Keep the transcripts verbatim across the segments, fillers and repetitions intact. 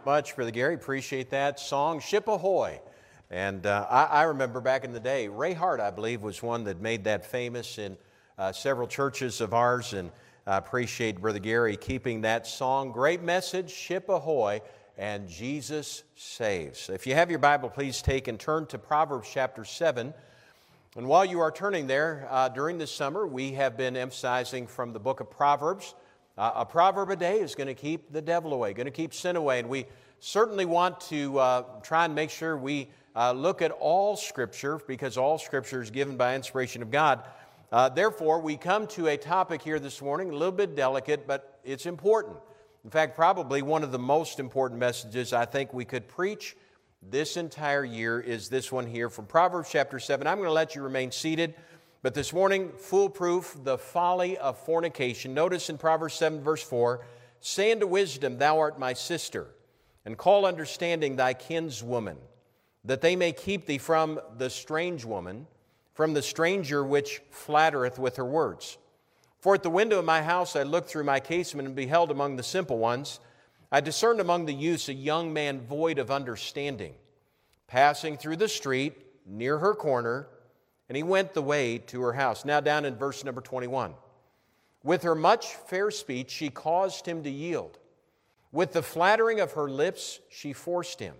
Much, Brother Gary. Appreciate that song, Ship Ahoy. And uh, I, I remember back in the day, Ray Hart, I believe, was one that made that famous in uh, several churches of ours. And I appreciate Brother Gary keeping that song. Great message, Ship Ahoy, and Jesus saves. If you have your Bible, please take and turn to Proverbs chapter seven. And while you are turning there, uh, during this summer, we have been emphasizing from the book of Proverbs. Uh, a proverb a day is going to keep the devil away, going to keep sin away. And we certainly want to uh, try and make sure we uh, look at all Scripture, because all Scripture is given by inspiration of God. Uh, therefore, we come to a topic here this morning, a little bit delicate, but it's important. In fact, probably one of the most important messages I think we could preach this entire year is this one here from Proverbs chapter seven. I'm going to let you remain seated. But this morning, foolproof, the folly of fornication. Notice in Proverbs seven, verse four, say unto wisdom, thou art my sister, and call understanding thy kinswoman, that they may keep thee from the strange woman, from the stranger which flattereth with her words. For at the window of my house I looked through my casement, and beheld among the simple ones, I discerned among the youths a young man void of understanding, passing through the street near her corner, and he went the way to her house. Now down in verse number twenty-one. With her much fair speech she caused him to yield. With the flattering of her lips she forced him.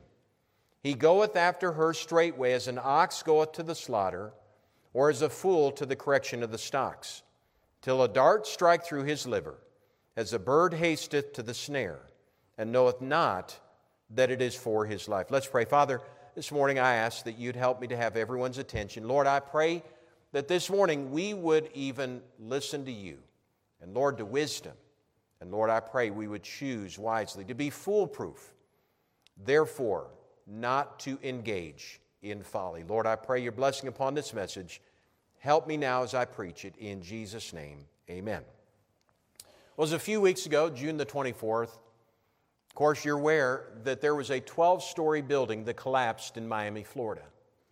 He goeth after her straightway, as an ox goeth to the slaughter, or as a fool to the correction of the stocks, till a dart strike through his liver, as a bird hasteth to the snare, and knoweth not that it is for his life. Let's pray. Father, this morning I ask that you'd help me to have everyone's attention. Lord, I pray that this morning we would even listen to you, and Lord, to wisdom. And Lord, I pray we would choose wisely to be foolproof, therefore not to engage in folly. Lord, I pray your blessing upon this message. Help me now as I preach it. In Jesus' name, amen. Well, it was a few weeks ago, June the twenty-fourth. Of course, you're aware that there was a twelve-story building that collapsed in Miami, Florida.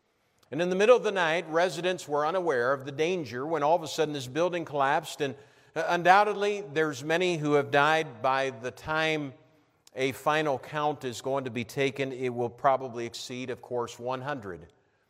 And in the middle of the night, residents were unaware of the danger when all of a sudden this building collapsed. And undoubtedly, there's many who have died. By the time a final count is going to be taken, it will probably exceed, of course, one hundred.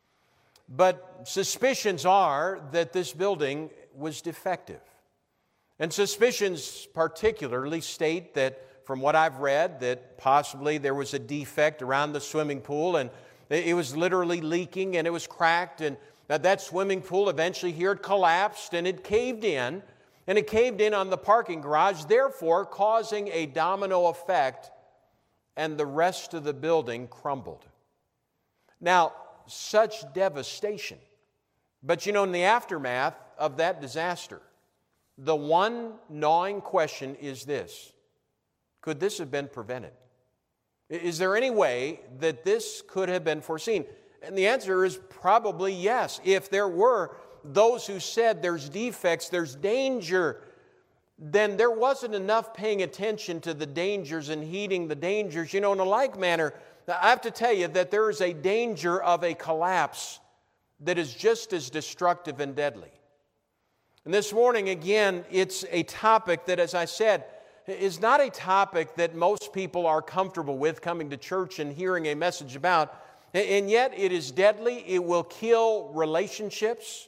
But suspicions are that this building was defective. And suspicions particularly state that, from what I've read, that possibly there was a defect around the swimming pool, and it was literally leaking and it was cracked, and that, that swimming pool eventually here it collapsed and it caved in, and it caved in on the parking garage, therefore causing a domino effect, and the rest of the building crumbled. Now, such devastation. But you know, in the aftermath of that disaster, the one gnawing question is this: could this have been prevented? Is there any way that this could have been foreseen? And the answer is probably yes. If there were those who said there's defects, there's danger, then there wasn't enough paying attention to the dangers and heeding the dangers. You know, in a like manner, I have to tell you that there is a danger of a collapse that is just as destructive and deadly. And this morning, again, it's a topic that, as I said, is not a topic that most people are comfortable with coming to church and hearing a message about. And yet it is deadly. It will kill relationships.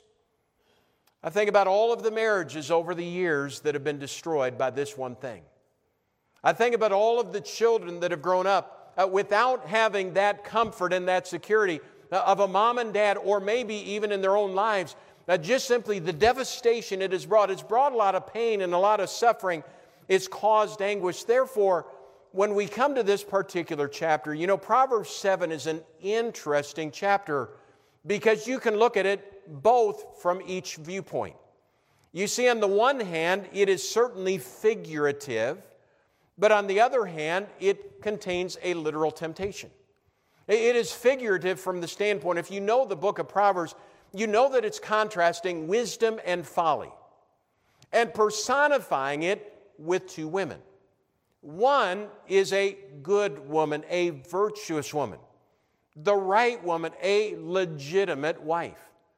I think about all of the marriages over the years that have been destroyed by this one thing. I think about all of the children that have grown up uh, without having that comfort and that security uh, of a mom and dad, or maybe even in their own lives, uh, just simply the devastation it has brought. It's brought a lot of pain and a lot of suffering. It's caused anguish. Therefore, when we come to this particular chapter, you know, Proverbs seven is an interesting chapter because you can look at it both from each viewpoint. You see, on the one hand, it is certainly figurative, but on the other hand, it contains a literal temptation. It is figurative from the standpoint, if you know the book of Proverbs, you know that it's contrasting wisdom and folly and personifying it with two women. One is a good woman, a virtuous woman. The right woman, a legitimate wife.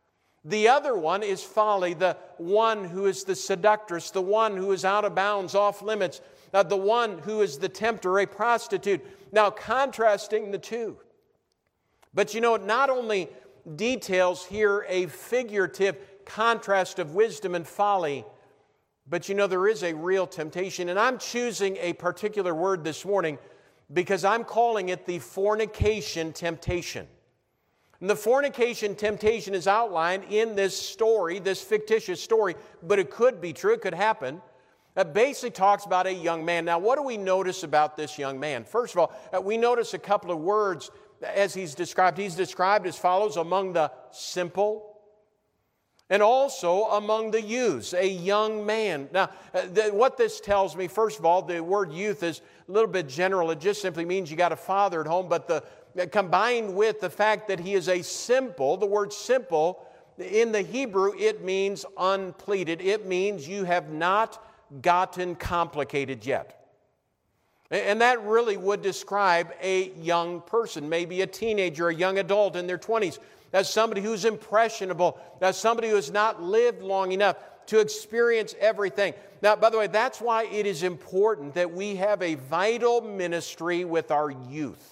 The other one is folly, the one who is the seductress, the one who is out of bounds, off limits, uh, the one who is the tempter, a prostitute. Now, contrasting the two. But you know, it not only details here a figurative contrast of wisdom and folly, but you know, there is a real temptation. And I'm choosing a particular word this morning because I'm calling it the fornication temptation. And the fornication temptation is outlined in this story, this fictitious story, but it could be true, it could happen. It basically talks about a young man. Now, what do we notice about this young man? First of all, we notice a couple of words as he's described. He's described as follows: among the simple, and also among the youths, a young man. Now, the, what this tells me, first of all, the word youth is a little bit general. It just simply means you got a father at home, but the combined with the fact that he is a simple, the word simple, in the Hebrew, it means unpleaded. It means you have not gotten complicated yet. And that really would describe a young person, maybe a teenager, a young adult in their twenties. That's somebody who's impressionable. That's somebody who has not lived long enough to experience everything. Now, by the way, that's why it is important that we have a vital ministry with our youth.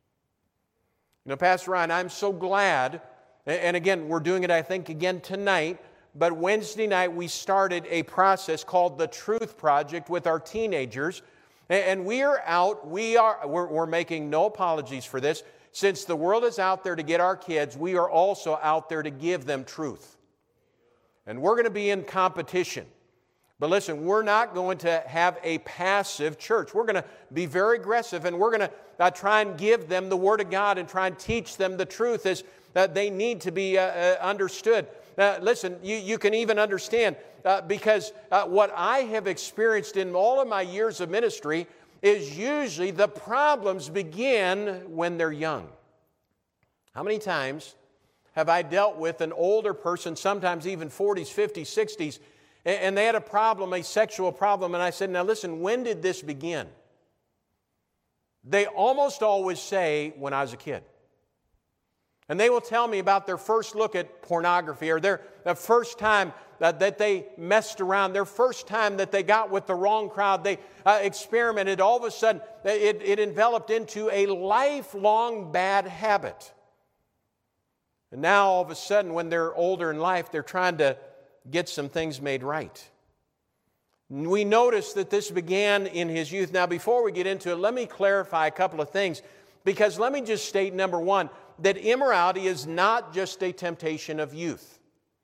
You know, Pastor Ryan, I'm so glad, and again, we're doing it, I think, again tonight, but Wednesday night we started a process called the Truth Project with our teenagers, and we are out, we are, we're, we're making no apologies for this. Since the world is out there to get our kids, we are also out there to give them truth. And we're going to be in competition. But listen, we're not going to have a passive church. We're going to be very aggressive, and we're going to uh, try and give them the Word of God and try and teach them the truth as that they need to be uh, uh, understood. Uh, listen, you, you can even understand uh, because uh, what I have experienced in all of my years of ministry is usually the problems begin when they're young. How many times have I dealt with an older person, sometimes even forties, fifties, sixties, and they had a problem, a sexual problem, and I said, now listen, when did this begin? They almost always say, when I was a kid. And they will tell me about their first look at pornography, or their, their first time uh, that they messed around, their first time that they got with the wrong crowd, they uh, experimented. All of a sudden, it, it enveloped into a lifelong bad habit. And now, all of a sudden, when they're older in life, they're trying to get some things made right. We notice that this began in his youth. Now, before we get into it, let me clarify a couple of things, because let me just state, number one, that immorality is not just a temptation of youth.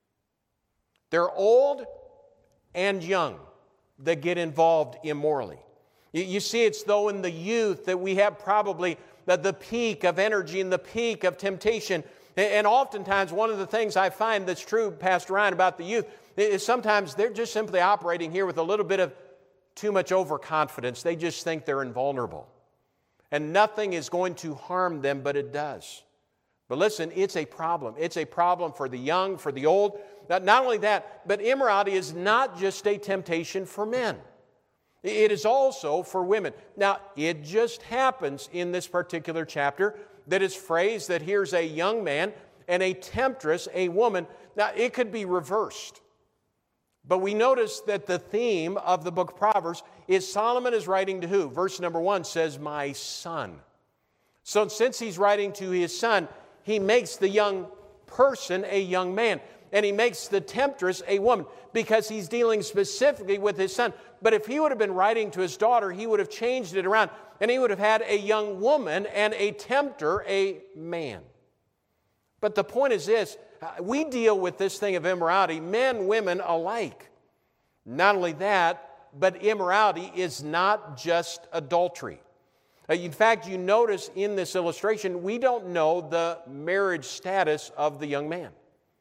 They're old and young that get involved immorally. You, you see, it's though in the youth that we have probably the, the peak of energy and the peak of temptation. And oftentimes, one of the things I find that's true, Pastor Ryan, about the youth is sometimes they're just simply operating here with a little bit of too much overconfidence. They just think they're invulnerable. And nothing is going to harm them, but it does. But listen, it's a problem. It's a problem for the young, for the old. Not only that, but immorality is not just a temptation for men. It is also for women. Now, it just happens in this particular chapter that is phrased that here's a young man and a temptress, a woman. Now, it could be reversed. But we notice that the theme of the book of Proverbs is Solomon is writing to who? Verse number one says, my son. So since he's writing to his son, he makes the young person a young man. And he makes the temptress a woman because he's dealing specifically with his son. But if he would have been writing to his daughter, he would have changed it around. And he would have had a young woman and a tempter, a man. But the point is this, we deal with this thing of immorality, men, women alike. Not only that, but immorality is not just adultery. In fact, you notice in this illustration, we don't know the marriage status of the young man.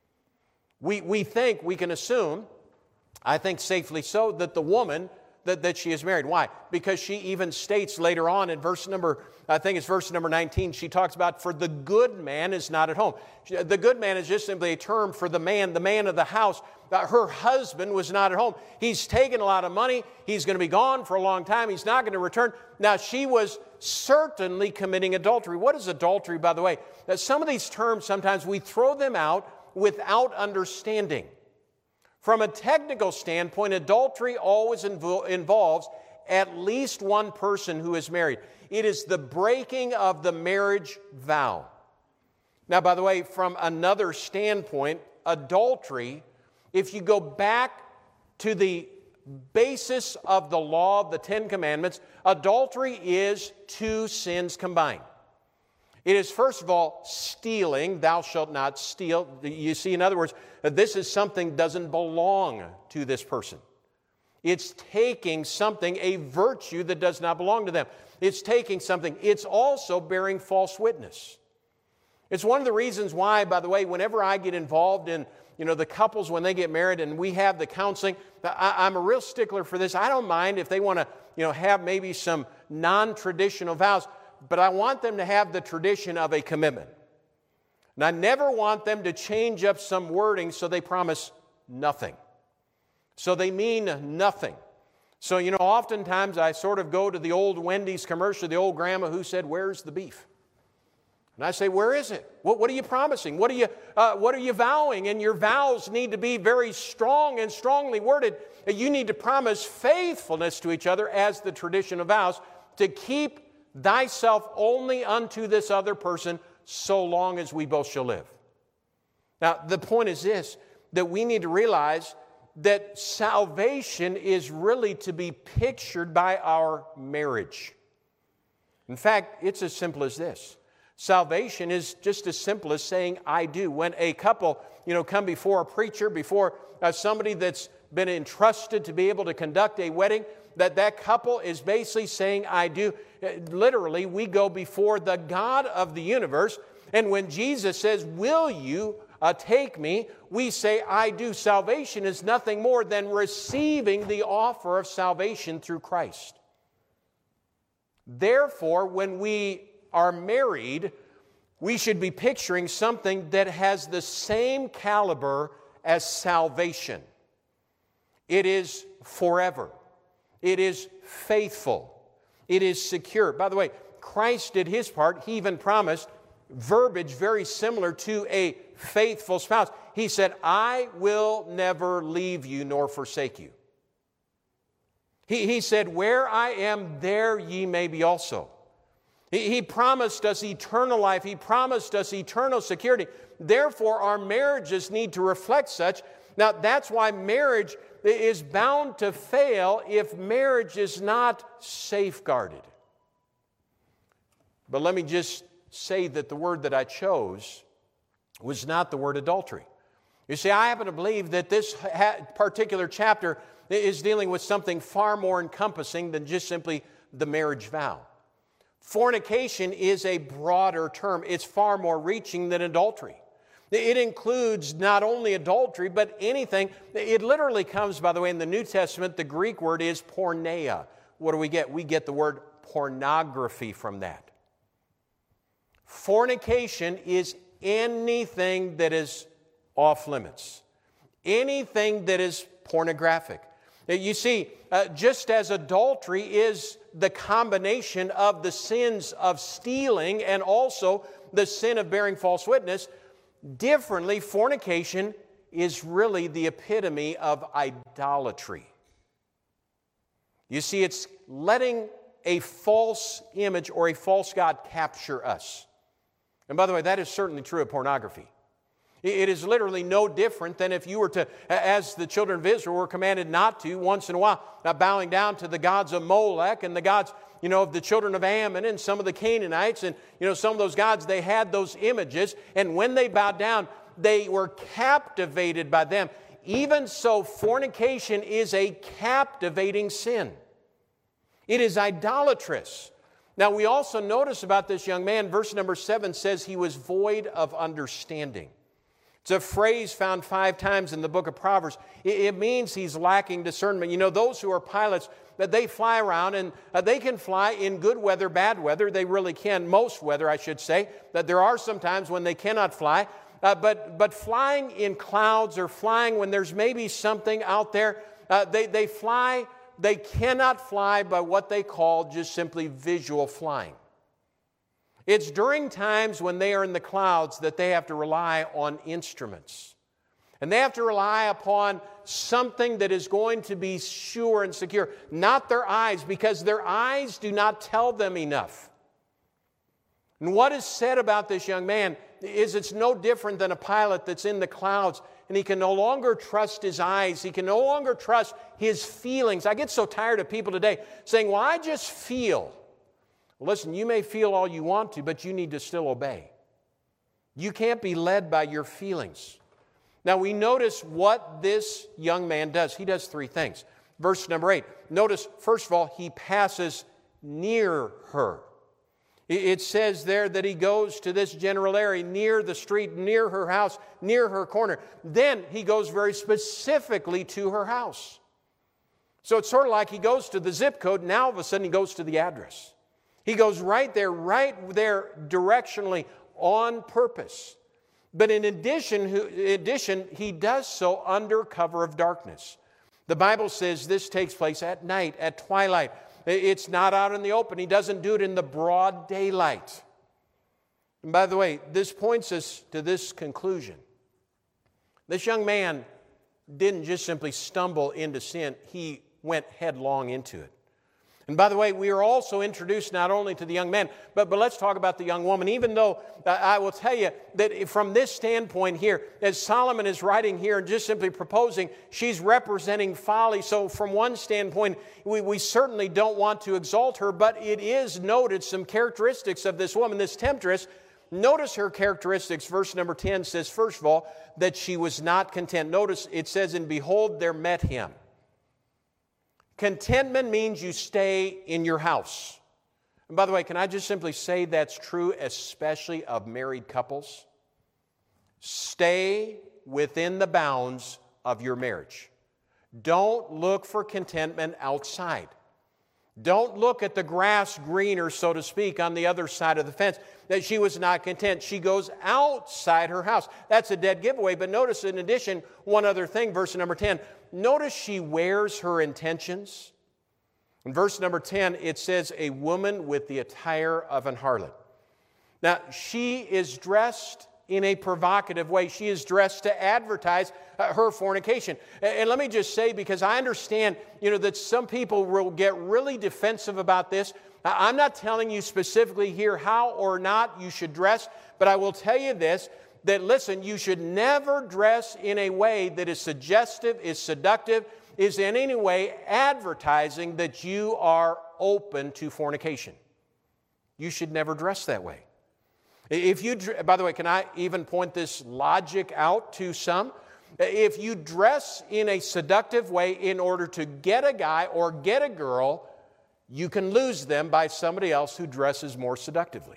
We, we think, we can assume, I think safely so, that the woman, that, that she is married. Why? Because she even states later on in verse number, I think it's verse number nineteen, she talks about, for the good man is not at home. The good man is just simply a term for the man, the man of the house. Her husband was not at home. He's taken a lot of money. He's going to be gone for a long time. He's not going to return. Now, she was certainly committing adultery. What is adultery, by the way? Now, some of these terms, sometimes we throw them out without understanding. From a technical standpoint, adultery always invo- involves at least one person who is married. It is the breaking of the marriage vow. Now, by the way, from another standpoint, adultery, if you go back to the basis of the law of the Ten Commandments, adultery is two sins combined. It is, first of all, stealing. Thou shalt not steal. You see, in other words, this is something that doesn't belong to this person. It's taking something, a virtue that does not belong to them. It's taking something. It's also bearing false witness. It's one of the reasons why, by the way, whenever I get involved in, you know, the couples when they get married and we have the counseling, I, I'm a real stickler for this. I don't mind if they want to, you know, have maybe some non-traditional vows, but I want them to have the tradition of a commitment. And I never want them to change up some wording so they promise nothing. So they mean nothing. So, you know, oftentimes I sort of go to the old Wendy's commercial, the old grandma who said, "Where's the beef?" And I say, "Where is it? What, what are you promising? What are you, uh, what are you vowing?" And your vows need to be very strong and strongly worded. You need to promise faithfulness to each other as the tradition of vows, to keep thyself only unto this other person so long as we both shall live. Now, the point is this, that we need to realize that salvation is really to be pictured by our marriage. In fact, it's as simple as this. Salvation is just as simple as saying, "I do." When a couple, you know, come before a preacher, before uh, somebody that's been entrusted to be able to conduct a wedding, that that couple is basically saying, "I do." Literally, we go before the God of the universe, and when Jesus says, "Will you uh, take me?" we say, "I do." Salvation is nothing more than receiving the offer of salvation through Christ. Therefore, when we are married, we should be picturing something that has the same caliber as salvation. It is forever. It is faithful. It is secure. By the way, Christ did His part. He even promised verbiage very similar to a faithful spouse. He said, "I will never leave you nor forsake you." He, he said, "Where I am, there ye may be also." He, he promised us eternal life. He promised us eternal security. Therefore, our marriages need to reflect such. Now, that's why marriage is bound to fail if marriage is not safeguarded. But let me just say that the word that I chose was not the word adultery. You see, I happen to believe that this particular chapter is dealing with something far more encompassing than just simply the marriage vow. Fornication is a broader term. It's far more reaching than adultery. It includes not only adultery, but anything. It literally comes, by the way, in the New Testament, the Greek word is porneia. What do we get? We get the word pornography from that. Fornication is anything that is off limits, anything that is pornographic. You see, uh, just as adultery is the combination of the sins of stealing and also the sin of bearing false witness, differently, fornication is really the epitome of idolatry. You see, it's letting a false image or a false god capture us. And by the way, that is certainly true of pornography. It is literally no different than if you were to, as the children of Israel were commanded not to, once in a while, now bowing down to the gods of Molech and the gods, you know, of the children of Ammon and some of the Canaanites, and, you know, some of those gods, they had those images, and when they bowed down, they were captivated by them. Even so, fornication is a captivating sin. It is idolatrous. Now, we also notice about this young man, verse number seven says he was void of understanding. It's a phrase found five times in the book of Proverbs. It means he's lacking discernment. You know, those who are pilots, that they fly around, and uh, they can fly in good weather, bad weather. They really can, most weather, I should say. That there are some times when they cannot fly. Uh, but, but flying in clouds or flying when there's maybe something out there, uh, they, they fly, they cannot fly by what they call just simply visual flying. It's during times when they are in the clouds that they have to rely on instruments. And they have to rely upon something that is going to be sure and secure, not their eyes, because their eyes do not tell them enough. And what is said about this young man is it's no different than a pilot that's in the clouds and he can no longer trust his eyes. He can no longer trust his feelings. I get so tired of people today saying, well, I just feel. Well, listen, you may feel all you want to, but you need to still obey. You can't be led by your feelings. Now, we notice what this young man does. He does three things. Verse number eight. Notice, first of all, he passes near her. It says there that he goes to this general area, near the street, near her house, near her corner. Then he goes very specifically to her house. So it's sort of like he goes to the zip code, now all of a sudden he goes to the address. He goes right there, right there directionally on purpose. But in addition, in addition, he does so under cover of darkness. The Bible says this takes place at night, at twilight. It's not out in the open. He doesn't do it in the broad daylight. And by the way, this points us to this conclusion. This young man didn't just simply stumble into sin. He went headlong into it. And by the way, we are also introduced not only to the young man, but, but let's talk about the young woman. Even though uh, I will tell you that from this standpoint here, as Solomon is writing here and just simply proposing, she's representing folly. So from one standpoint, we, we certainly don't want to exalt her, but it is noted some characteristics of this woman, this temptress. Notice her characteristics. Verse number ten says, first of all, that she was not content. Notice it says, and behold, there met him. Contentment means you stay in your house. And by the way, can I just simply say that's true especially of married couples? Stay within the bounds of your marriage. Don't look for contentment outside. Don't look at the grass greener, so to speak, on the other side of the fence. That she was not content. She goes outside her house. That's a dead giveaway. But notice in addition, one other thing, verse number ten. Notice she wears her intentions. In verse number ten, it says, a woman with the attire of an harlot. Now, she is dressed in a provocative way. She is dressed to advertise uh, her fornication. And, and let me just say, because I understand, you know, that some people will get really defensive about this. I'm not telling you specifically here how or not you should dress, but I will tell you this, that listen, you should never dress in a way that is suggestive, is seductive, is in any way advertising that you are open to fornication. You should never dress that way. If you, by the way, can I even point this logic out to some? If you dress in a seductive way in order to get a guy or get a girl, you can lose them by somebody else who dresses more seductively.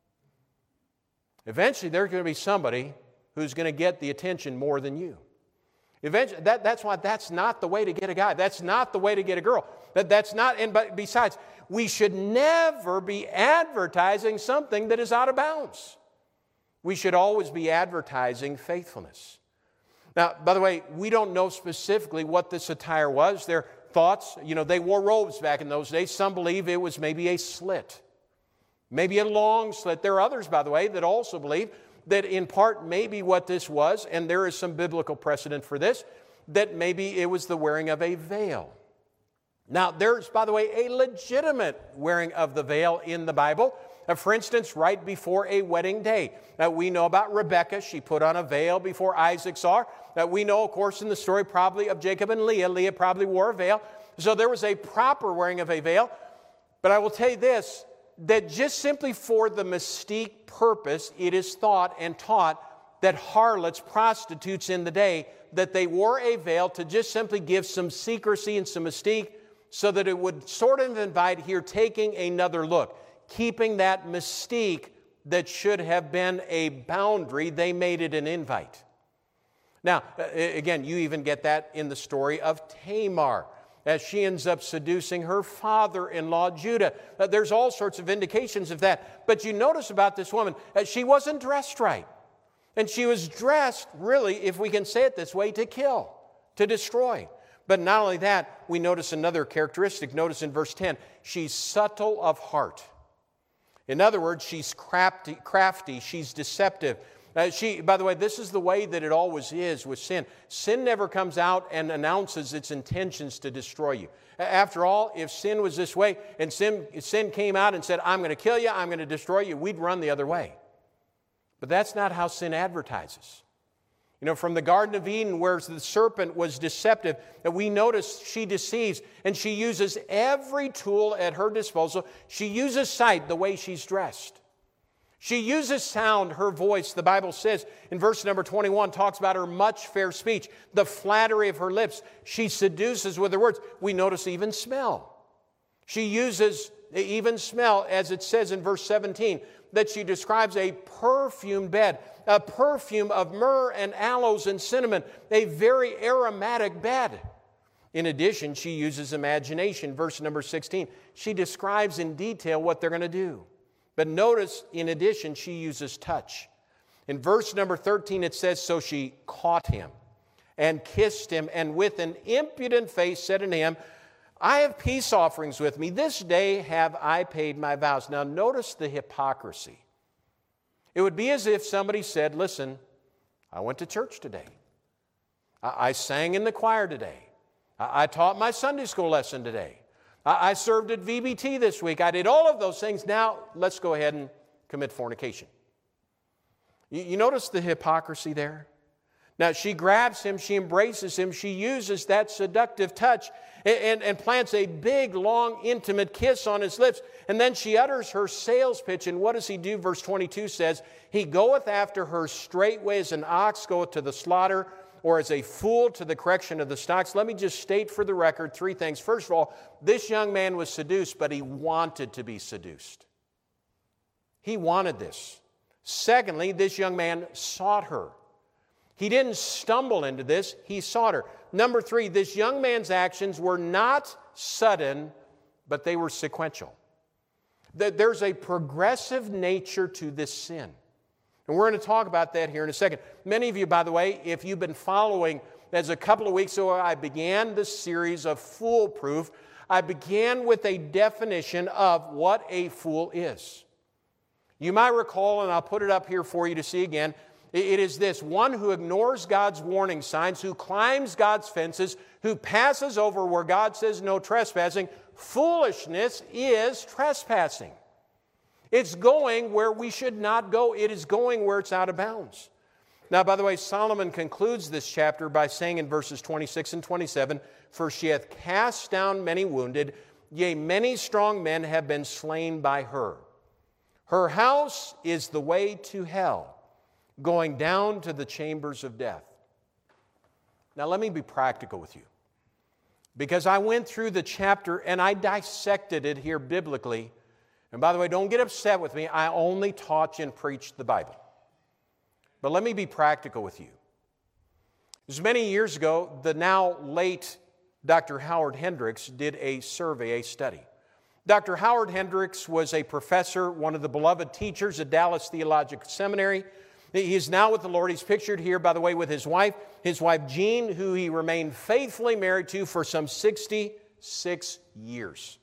Eventually, there's going to be somebody who's going to get the attention more than you. Eventually, that, that's why that's not the way to get a guy. That's not the way to get a girl. That, that's not, and but besides, we should never be advertising something that is out of bounds. We should always be advertising faithfulness. Now, by the way, we don't know specifically what this attire was. Their thoughts, you know, they wore robes back in those days. Some believe it was maybe a slit. Maybe a long slit. There are others, by the way, that also believe that in part maybe what this was, and there is some biblical precedent for this, that maybe it was the wearing of a veil. Now, there's, by the way, a legitimate wearing of the veil in the Bible. Uh, for instance, right before a wedding day. Now, we know about Rebekah. She put on a veil before Isaac saw her. Now, we know, of course, in the story probably of Jacob and Leah. Leah probably wore a veil. So there was a proper wearing of a veil. But I will tell you this, that just simply for the mystique purpose, it is thought and taught that harlots, prostitutes in the day, that they wore a veil to just simply give some secrecy and some mystique so that it would sort of invite here taking another look, keeping that mystique that should have been a boundary. They made it an invite. Now, again, you even get that in the story of Tamar, as she ends up seducing her father-in-law, Judah. Uh, there's all sorts of indications of that. But you notice about this woman, uh, she wasn't dressed right. And she was dressed, really, if we can say it this way, to kill, to destroy. But not only that, we notice another characteristic. Notice in verse ten, she's subtle of heart. In other words, she's crafty, crafty she's deceptive. Uh, she, by the way, this is the way that it always is with sin. Sin never comes out and announces its intentions to destroy you. After all, if sin was this way and sin, sin came out and said, I'm going to kill you, I'm going to destroy you, we'd run the other way. But that's not how sin advertises. You know, from the Garden of Eden, where the serpent was deceptive, that we notice she deceives, and she uses every tool at her disposal. She uses sight, the way she's dressed. She uses sound, her voice. The Bible says in verse number twenty-one, talks about her much fair speech, the flattery of her lips. She seduces with her words. We notice even smell. She uses even smell, as it says in verse seventeen, that she describes a perfumed bed, a perfume of myrrh and aloes and cinnamon, a very aromatic bed. In addition, she uses imagination. Verse number sixteen, she describes in detail what they're going to do. But notice, in addition, she uses touch. In verse number thirteen, it says, so she caught him and kissed him, and with an impudent face said unto him, I have peace offerings with me. This day have I paid my vows. Now notice the hypocrisy. It would be as if somebody said, listen, I went to church today. I, I sang in the choir today. I, I taught my Sunday school lesson today. I, I served at V B T this week. I did all of those things. Now let's go ahead and commit fornication. You, you notice the hypocrisy there? Now, she grabs him, she embraces him, she uses that seductive touch and, and, and plants a big, long, intimate kiss on his lips. And then she utters her sales pitch. And what does he do? Verse twenty-two says, he goeth after her straightway as an ox goeth to the slaughter, or as a fool to the correction of the stocks. Let me just state for the record three things. First of all, this young man was seduced, but he wanted to be seduced. He wanted this. Secondly, this young man sought her. He didn't stumble into this, he sought her. Number three, this young man's actions were not sudden, but they were sequential. There's a progressive nature to this sin. And we're going to talk about that here in a second. Many of you, by the way, if you've been following, as a couple of weeks ago I began this series of foolproof, I began with a definition of what a fool is. You might recall, and I'll put it up here for you to see again, it is this: one who ignores God's warning signs, who climbs God's fences, who passes over where God says no trespassing. Foolishness is trespassing. It's going where we should not go. It is going where it's out of bounds. Now, by the way, Solomon concludes this chapter by saying in verses twenty-six and twenty-seven, for she hath cast down many wounded, yea, many strong men have been slain by her. Her house is the way to hell, going down to the chambers of death. Now, let me be practical with you, because I went through the chapter and I dissected it here biblically. And by the way, don't get upset with me. I only taught you and preached the Bible. But let me be practical with you. It was many years ago, the now late Doctor Howard Hendricks did a survey, a study. Doctor Howard Hendricks was a professor, one of the beloved teachers at Dallas Theological Seminary. He is now with the Lord. He's pictured here, by the way, with his wife, his wife Jean, who he remained faithfully married to for some sixty-six years.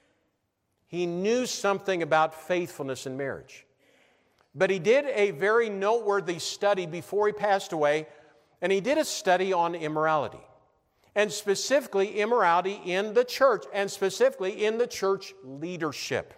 He knew something about faithfulness in marriage. But he did a very noteworthy study before he passed away, and he did a study on immorality, and specifically immorality in the church, and specifically in the church leadership.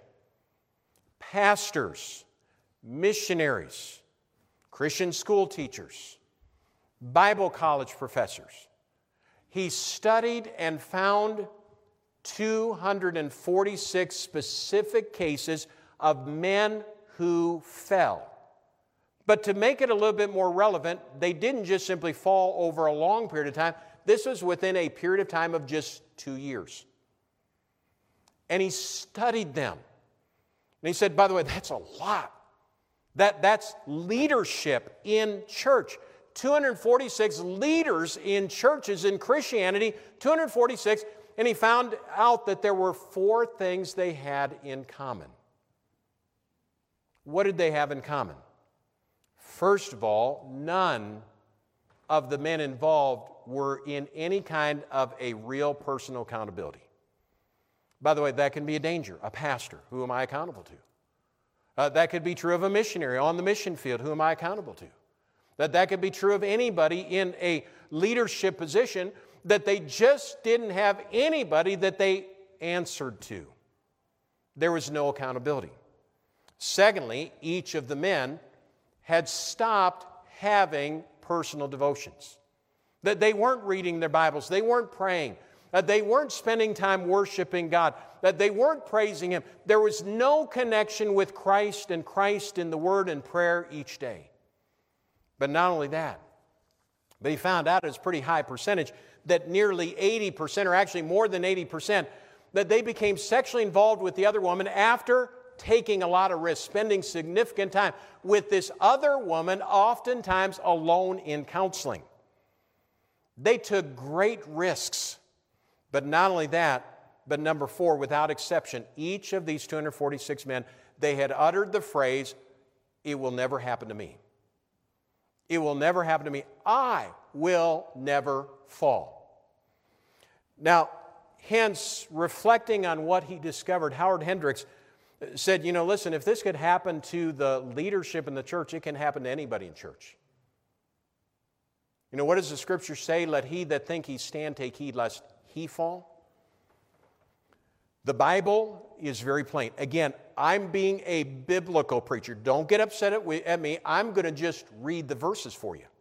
Pastors, missionaries, Christian school teachers, Bible college professors. He studied and found two hundred forty-six specific cases of men who fell. But to make it a little bit more relevant, they didn't just simply fall over a long period of time. This was within a period of time of just two years. And he studied them. And he said, by the way, that's a lot. That, that's leadership in church. two hundred forty-six leaders in churches in Christianity, two hundred forty-six, and he found out that there were four things they had in common. What did they have in common? First of all, none of the men involved were in any kind of a real personal accountability. By the way, that can be a danger. A pastor, who am I accountable to? Uh, that could be true of a missionary on the mission field. Who am I accountable to? That that could be true of anybody in a leadership position, that they just didn't have anybody that they answered to. There was no accountability. Secondly, each of the men had stopped having personal devotions. That they weren't reading their Bibles, they weren't praying, that they weren't spending time worshiping God, that they weren't praising Him. There was no connection with Christ and Christ in the Word and prayer each day. But not only that, but he found out it's a pretty high percentage that nearly eighty percent, or actually more than eighty percent, that they became sexually involved with the other woman after taking a lot of risks, spending significant time with this other woman, oftentimes alone in counseling. They took great risks. But not only that, but number four, without exception, each of these two hundred forty-six men, they had uttered the phrase, "It will never happen to me. It will never happen to me. I will never fall." Now, hence, reflecting on what he discovered, Howard Hendricks said, you know, listen, if this could happen to the leadership in the church, it can happen to anybody in church. You know, what does the Scripture say? Let he that think he stand take heed lest he fall. The Bible is very plain. Again, I'm being a biblical preacher. Don't get upset at me. I'm going to just read the verses for you.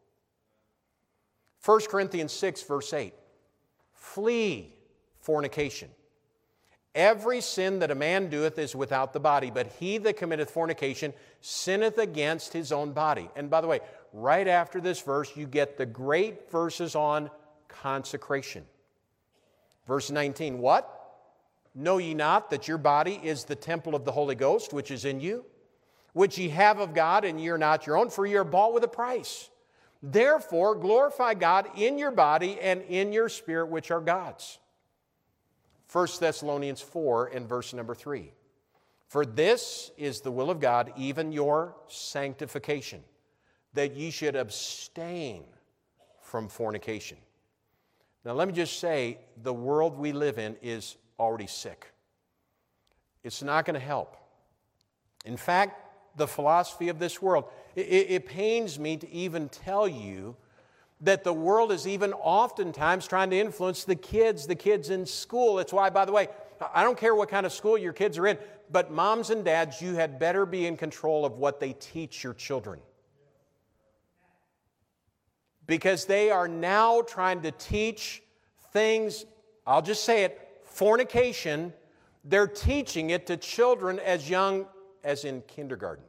First Corinthians six, verse eight. Flee fornication. Every sin that a man doeth is without the body, but he that committeth fornication sinneth against his own body. And by the way, right after this verse, you get the great verses on consecration. Verse nineteen, what? Know ye not that your body is the temple of the Holy Ghost, which is in you, which ye have of God, and ye are not your own, for ye are bought with a price. Therefore glorify God in your body and in your spirit, which are God's. First Thessalonians four and verse number three. For this is the will of God, even your sanctification, that ye should abstain from fornication. Now let me just say, the world we live in is already sick. It's not going to help. In fact, the philosophy of this world, it, it pains me to even tell you that the world is even oftentimes trying to influence the kids, the kids in school. It's why, by the way, I don't care what kind of school your kids are in, but moms and dads, you had better be in control of what they teach your children. Because they are now trying to teach things, I'll just say it, fornication. They're teaching it to children as young as in kindergarten.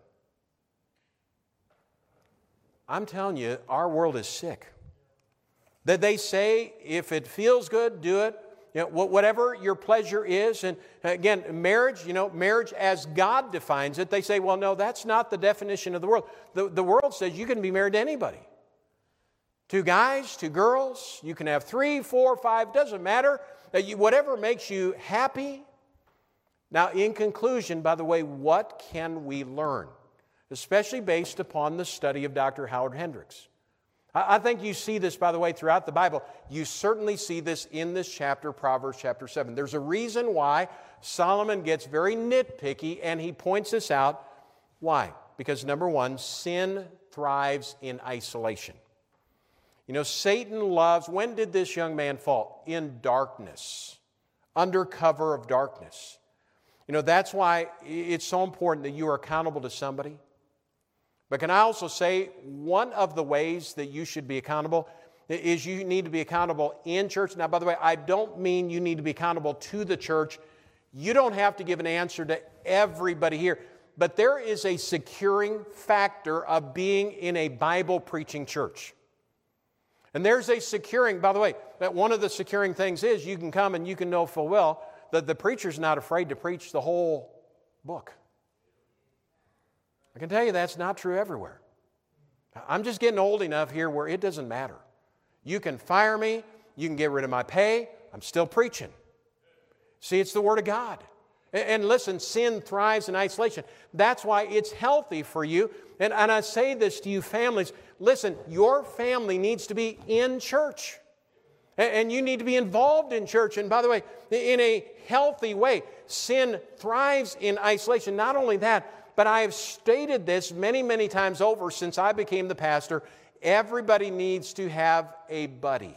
I'm telling you, our world is sick. That they say, if it feels good, do it. You know, whatever your pleasure is. And again, marriage, you know, marriage as God defines it, they say, well, no, that's not the definition of the world. The, the world says you can be married to anybody. Two guys, two girls, you can have three, four, five, doesn't matter. That you, whatever makes you happy. Now, in conclusion, by the way, what can we learn? Especially based upon the study of Doctor Howard Hendricks. I think you see this, by the way, throughout the Bible. You certainly see this in this chapter, Proverbs chapter seven. There's a reason why Solomon gets very nitpicky, and he points this out. Why? Because number one, sin thrives in isolation. You know, Satan loves, when did this young man fall? In darkness, under cover of darkness. You know, that's why it's so important that you are accountable to somebody. But can I also say, one of the ways that you should be accountable is you need to be accountable in church. Now, by the way, I don't mean you need to be accountable to the church. You don't have to give an answer to everybody here. But there is a securing factor of being in a Bible-preaching church. And there's a securing, by the way, that one of the securing things is you can come and you can know full well that the preacher's not afraid to preach the whole book. I can tell you that's not true everywhere. I'm just getting old enough here where it doesn't matter. You can fire me, you can get rid of my pay, I'm still preaching. See, it's the Word of God. And listen, sin thrives in isolation. That's why it's healthy for you. And, and I say this to you families, listen, your family needs to be in church. And you need to be involved in church. And by the way, in a healthy way, sin thrives in isolation. Not only that, But I have stated this many, many times over since I became the pastor. Everybody needs to have a buddy,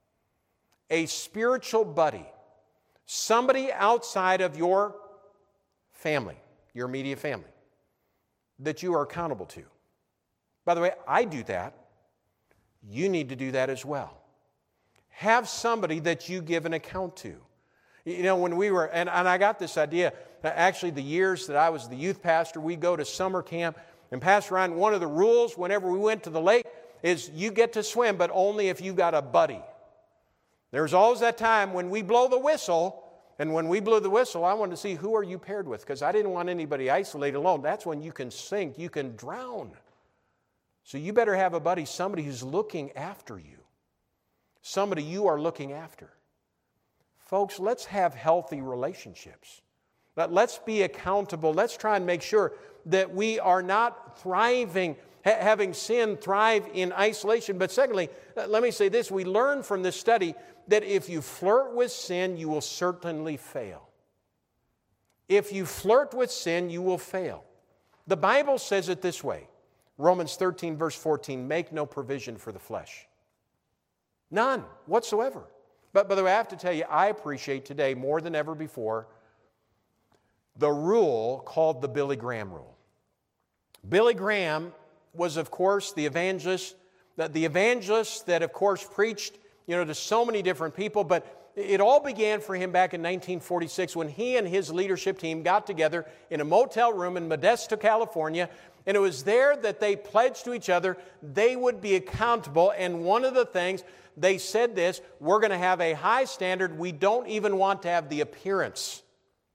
a spiritual buddy, somebody outside of your family, your immediate family, that you are accountable to. By the way, I do that. You need to do that as well. Have somebody that you give an account to. You know, when we were, and, and I got this idea, actually the years that I was the youth pastor, we go to summer camp, and Pastor Ryan, one of the rules whenever we went to the lake is you get to swim, but only if you got a buddy. There's always that time when we blow the whistle, and when we blew the whistle, I wanted to see who are you paired with, because I didn't want anybody isolated alone. That's when you can sink, you can drown. So you better have a buddy, somebody who's looking after you, somebody you are looking after. Folks, let's have healthy relationships. Let's be accountable. Let's try and make sure that we are not thriving, ha- having sin thrive in isolation. But secondly, let me say this. We learn from this study that if you flirt with sin, you will certainly fail. If you flirt with sin, you will fail. The Bible says it this way. Romans thirteen, verse fourteen, make no provision for the flesh. None whatsoever. But by the way, I have to tell you, I appreciate today more than ever before the rule called the Billy Graham rule. Billy Graham was, of course, the evangelist, that the evangelist that, of course, preached, you know, to so many different people. But it all began for him back in nineteen forty-six when he and his leadership team got together in a motel room in Modesto, California. And it was there that they pledged to each other they would be accountable. And one of the things they said this, we're going to have a high standard. We don't even want to have the appearance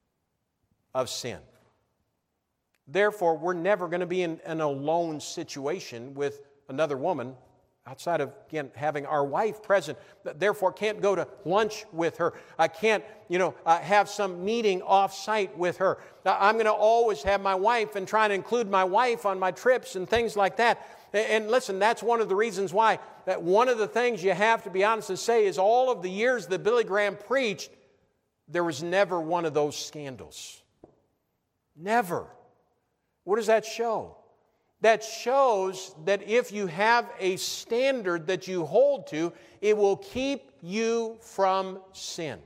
of sin. Therefore, we're never going to be in an alone situation with another woman outside of, again, having our wife present. Therefore, can't go to lunch with her. I can't, you know, uh, have some meeting off-site with her. I'm going to always have my wife and try to include my wife on my trips and things like that. And listen, that's one of the reasons why, that one of the things you have to be honest and say is all of the years that Billy Graham preached, there was never one of those scandals. Never. What does that show? That shows that if you have a standard that you hold to, it will keep you from sin.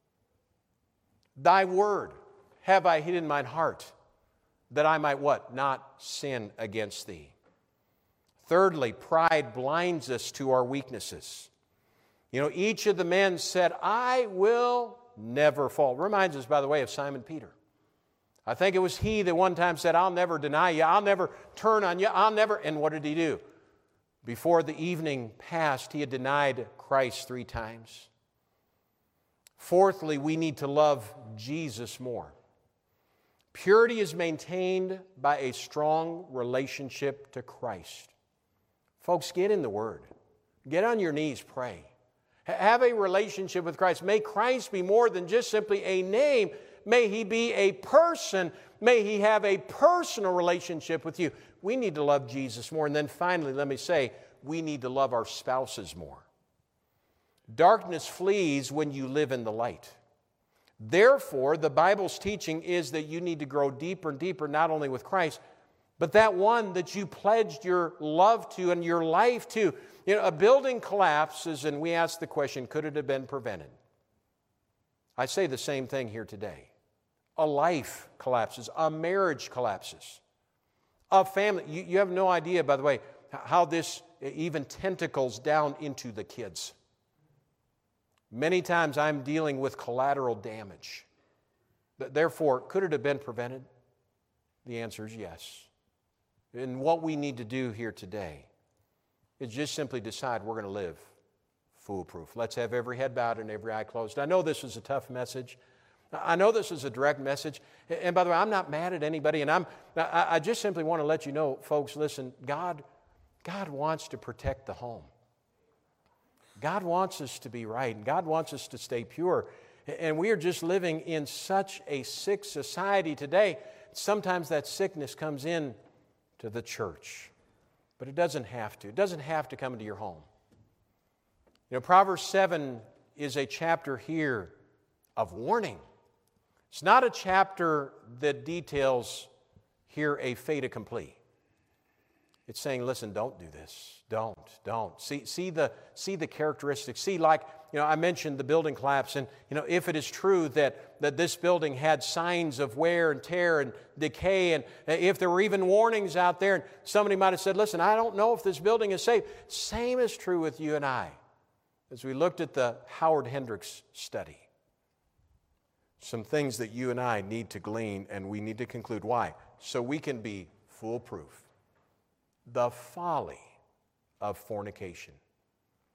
Thy word have I hid in mine heart, that I might what? Not sin against thee. Thirdly, pride blinds us to our weaknesses. You know, each of the men said, I will never fall. Reminds us, by the way, of Simon Peter. I think it was he that one time said, I'll never deny you. I'll never turn on you. I'll never. And what did he do? Before the evening passed, he had denied Christ three times. Fourthly, we need to love Jesus more. Purity is maintained by a strong relationship to Christ. Folks, get in the Word. Get on your knees, pray. Have a relationship with Christ. May Christ be more than just simply a name. May He be a person. May He have a personal relationship with you. We need to love Jesus more. And then finally, let me say, we need to love our spouses more. Darkness flees when you live in the light. Therefore, the Bible's teaching is that you need to grow deeper and deeper, not only with Christ, but that one that you pledged your love to and your life to. You know, a building collapses, and we ask the question, could it have been prevented? I say the same thing here today. A life collapses. A marriage collapses. A family. You, you have no idea, by the way, how this even tentacles down into the kids. Many times I'm dealing with collateral damage. Therefore, could it have been prevented? The answer is yes. And what we need to do here today is just simply decide we're going to live foolproof. Let's have every head bowed and every eye closed. I know this is a tough message. I know this is a direct message. And by the way, I'm not mad at anybody. And I'm, I just simply want to let you know, folks, listen, God, God wants to protect the home. God wants us to be right. And God wants us to stay pure. And we are just living in such a sick society today. Sometimes that sickness comes in to the church. But it doesn't have to. It doesn't have to come into your home. You know, Proverbs seven is a chapter here of warning. It's not a chapter that details hear a fait accompli. It's saying, listen, don't do this. Don't, don't. See, see the see the characteristics. See, like, you know, I mentioned the building collapse, and, you know, if it is true that, that this building had signs of wear and tear and decay, and if there were even warnings out there, and somebody might have said, listen, I don't know if this building is safe. Same is true with you and I. As we looked at the Howard Hendricks study, some things that you and I need to glean, and we need to conclude. Why? So we can be foolproof. The folly of fornication.